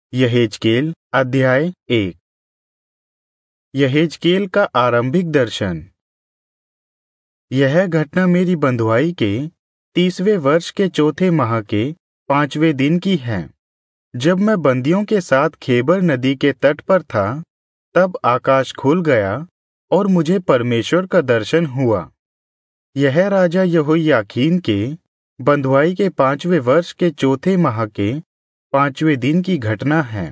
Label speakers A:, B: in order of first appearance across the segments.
A: यहेजकेल अध्याय 1। यहेजकेल का आरंभिक दर्शन। यह घटना मेरी बंधुआई के 30वें वर्ष के चौथे माह के 5वें दिन की है। जब मैं बंदियों के साथ खेबर नदी के तट पर था, तब आकाश खुल गया और मुझे परमेश्वर का दर्शन हुआ। यह राजा यहोयाकीन के बंधुआई के 5वें वर्ष के चौथे माह के 5वें दिन की घटना है।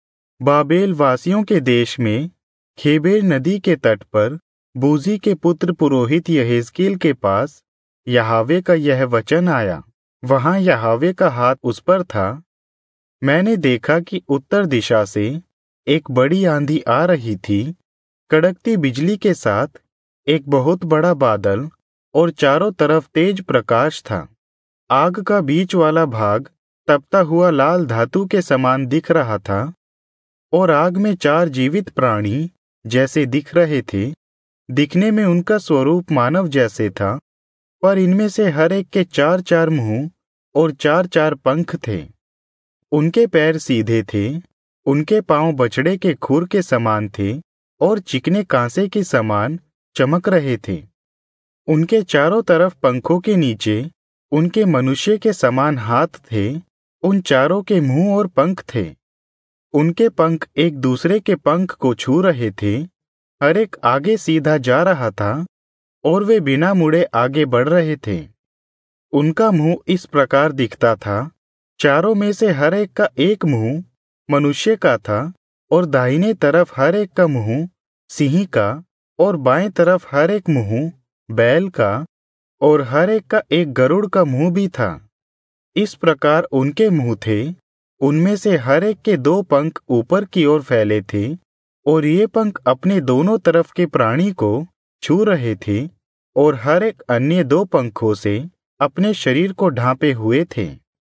A: बाबेल वासियों के देश में खेबर नदी के तट पर बूजी के पुत्र पुरोहित यहेजकेल के पास यहोवा का यह वचन आया। वहां यहोवा का हाथ उस पर था। मैंने देखा कि उत्तर दिशा से एक बड़ी आंधी आ रही थी, कड़कती बिजली के साथ एक बहुत बड़ा बादल और चारों तरफ तेज प्रकाश था। आग का बीच वाला भाग तपता हुआ लाल धातु के समान दिख रहा था और आग में 4 जीवित प्राणी जैसे दिख रहे थे। दिखने में उनका स्वरूप मानव जैसे था, पर इनमें से हर एक के 4-4 मुंह और 4-4 पंख थे। उनके पैर सीधे थे, उनके पांव बछड़े के खुर के समान थे और चिकने कांसे के समान चमक रहे थे। उनके चारों तरफ पंखों के नीचे उनके मनुष्य के समान हाथ थे। उन चारों के मुंह और पंख थे। उनके पंख एक दूसरे के पंख को छू रहे थे। हर एक आगे सीधा जा रहा था और वे बिना मुड़े आगे बढ़ रहे थे। उनका मुंह इस प्रकार दिखता था। चारों में से हर एक का एक मुंह मनुष्य का था और दाहिने तरफ हर एक का मुंह सिंह का और बाएं तरफ हर एक मुंह बैल का और हर एक का एक गरुड़ का मुंह भी था। इस प्रकार उनके मुंह थे। उनमें से हर एक के 2 पंख ऊपर की ओर फैले थे और ये पंख अपने दोनों तरफ के प्राणी को छू रहे थे और हर एक अन्य 2 पंखों से अपने शरीर को ढांपे हुए थे।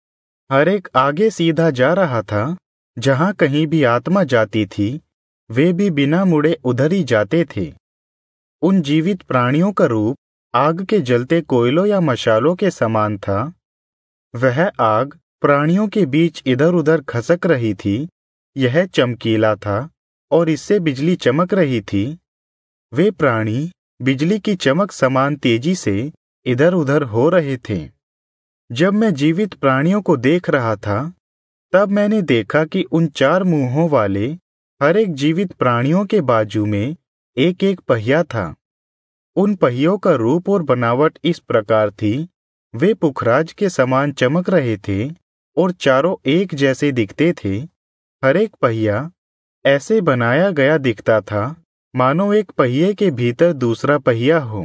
A: हर एक आगे सीधा जा रहा था। जहां कहीं भी आत्मा जाती थी, वे भी बिना मुड़े उधर ही जाते थे। उन जीवित प्राणियों का रूप आग के जलते कोयलों या मशालों के समान था। वह आग प्राणियों के बीच इधर उधर खसक रही थी। यह चमकीला था और इससे बिजली चमक रही थी। वे प्राणी बिजली की चमक समान तेजी से इधर उधर हो रहे थे। जब मैं जीवित प्राणियों को देख रहा था, तब मैंने देखा कि उन 4 मुंहों वाले हर एक जीवित प्राणियों के बाजू में एक एक पहिया था। उन पहियों का रूप और बनावट इस प्रकार थी। वे पुखराज के समान चमक रहे थे और चारों एक जैसे दिखते थे। हर एक पहिया ऐसे बनाया गया दिखता था मानो एक पहिए के भीतर दूसरा पहिया हो।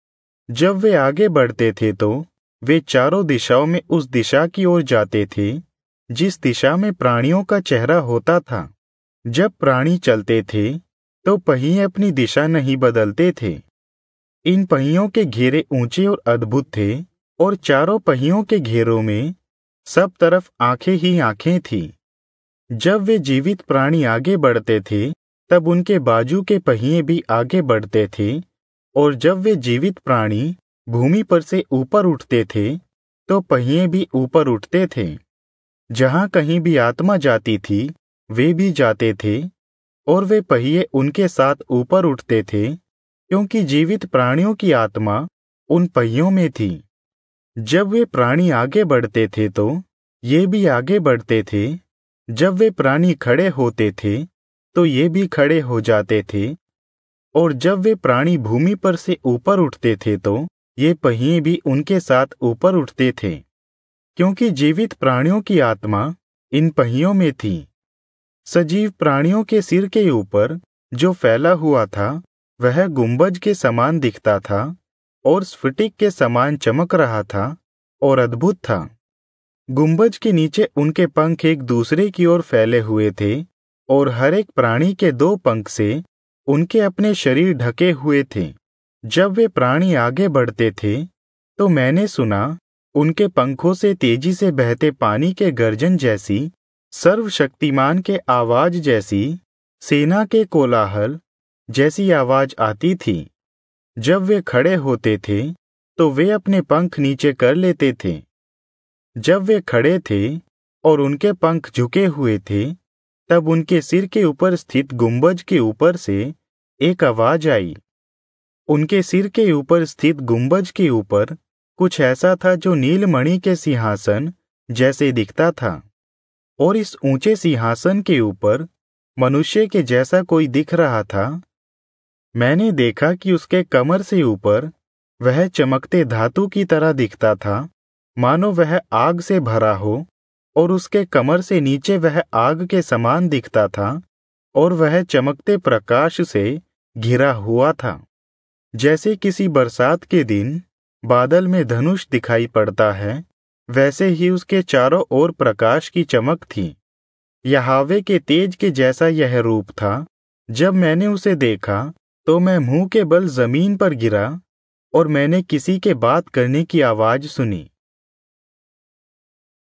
A: जब वे आगे बढ़ते थे तो वे चारों दिशाओं में उस दिशा की ओर जाते थे जिस दिशा में प्राणियों का चेहरा होता था। जब प्राणी चलते थे तो पहिए अपनी दिशा नहीं बदलते थे। इन पहियों के घेरे ऊंचे और अद्भुत थे और चारों पहियों के घेरों में सब तरफ आंखें ही आंखें थी। जब वे जीवित प्राणी आगे बढ़ते थे, तब उनके बाजू के पहिए भी आगे बढ़ते थे और जब वे जीवित प्राणी भूमि पर से ऊपर उठते थे, तो पहिए भी ऊपर उठते थे। जहां कहीं भी आत्मा जाती थी, वे भी जाते थे और वे पहिए उनके साथ ऊपर उठते थे, क्योंकि जीवित प्राणियों की आत्मा उन पहियों में थी। जब वे प्राणी आगे बढ़ते थे तो ये भी आगे बढ़ते थे। जब वे प्राणी खड़े होते थे तो ये भी खड़े हो जाते थे और जब वे प्राणी भूमि पर से ऊपर उठते थे तो ये पहिए भी उनके साथ ऊपर उठते थे, क्योंकि जीवित प्राणियों की आत्मा इन पहियों में थी। सजीव प्राणियों के सिर के ऊपर जो फैला हुआ था, वह गुंबज के समान दिखता था और स्फटिक के समान चमक रहा था और अद्भुत था। गुंबज के नीचे उनके पंख एक दूसरे की ओर फैले हुए थे और हर एक प्राणी के 2 पंख से उनके अपने शरीर ढके हुए थे। जब वे प्राणी आगे बढ़ते थे तो मैंने सुना उनके पंखों से तेजी से बहते पानी के गर्जन जैसी, सर्वशक्तिमान के आवाज जैसी, सेना के कोलाहल जैसी आवाज आती थी। जब वे खड़े होते थे तो वे अपने पंख नीचे कर लेते थे। जब वे खड़े थे और उनके पंख झुके हुए थे, तब उनके सिर के ऊपर स्थित गुंबज के ऊपर से एक आवाज आई। उनके सिर के ऊपर स्थित गुंबज के ऊपर कुछ ऐसा था जो नीलमणि के सिंहासन जैसे दिखता था, और इस ऊंचे सिंहासन के ऊपर मनुष्य के जैसा कोई दिख रहा था। मैंने देखा कि उसके कमर से ऊपर वह चमकते धातु की तरह दिखता था, मानो वह आग से भरा हो, और उसके कमर से नीचे वह आग के समान दिखता था, और वह चमकते प्रकाश से घिरा हुआ था। जैसे किसी बरसात के दिन बादल में धनुष दिखाई पड़ता है, वैसे ही उसके चारों ओर प्रकाश की चमक थी। यहोवा के तेज के जैसा यह रूप था। जब मैंने उसे देखा तो मैं मुंह के बल जमीन पर गिरा, और मैंने किसी के बात करने की आवाज सुनी।